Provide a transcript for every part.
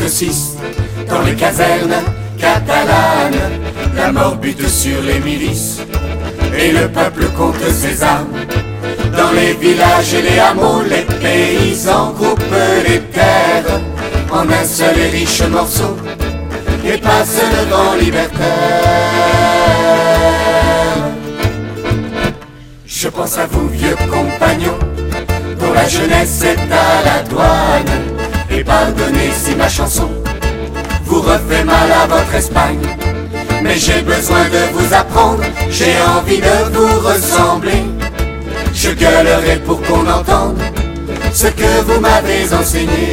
6 dans les casernes catalanes. La mort bute sur les milices et le peuple compte ses armes. Dans les villages et les hameaux, les paysans groupent les terres en un seul et riche morceau et passent le vent libertaire. Je pense à vous, vieux compagnons, dont la jeunesse est à la douane. Et pardonnez si ma chanson vous refait mal à votre Espagne, mais j'ai besoin de vous apprendre, j'ai envie de vous ressembler. Je gueulerai pour qu'on entende ce que vous m'avez enseigné.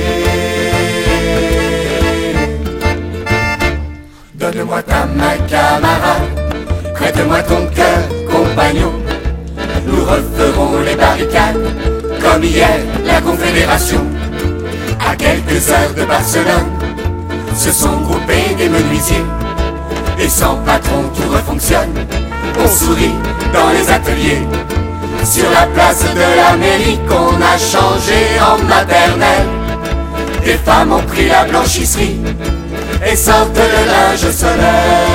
Donne-moi ta main, camarade, prête-moi ton cœur, compagnon. Nous referons les barricades comme hier la Confédération. À quelques heures de Barcelone se sont groupés des menuisiers, et sans patron tout refonctionne. On sourit dans les ateliers. Sur la place de l'Amérique on a changé en maternelle. Des femmes ont pris la blanchisserie et sortent le linge au soleil.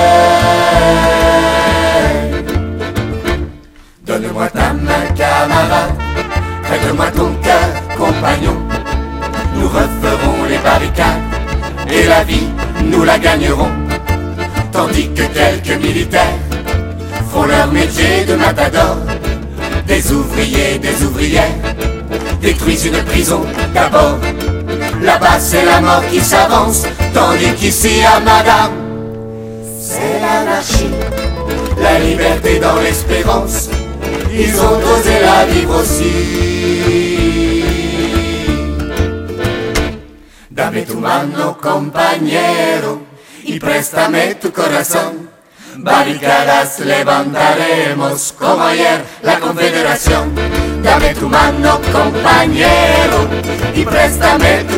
Donne-moi ta main, camarade, prête-moi ton cœur, compagnon. Nous referons les barricades et la vie, nous la gagnerons. Tandis que quelques militaires font leur métier de matador. Des ouvriers, des ouvrières détruisent une prison d'abord. Là-bas c'est la mort qui s'avance, tandis qu'ici à Madame c'est l'anarchie. La liberté dans l'espérance, ils ont osé la vivre aussi. Dame tu mano, compañero, y préstame tu corazón. Barricadas levantaremos como ayer la Confederación. Dame tu mano, compañero, y préstame tu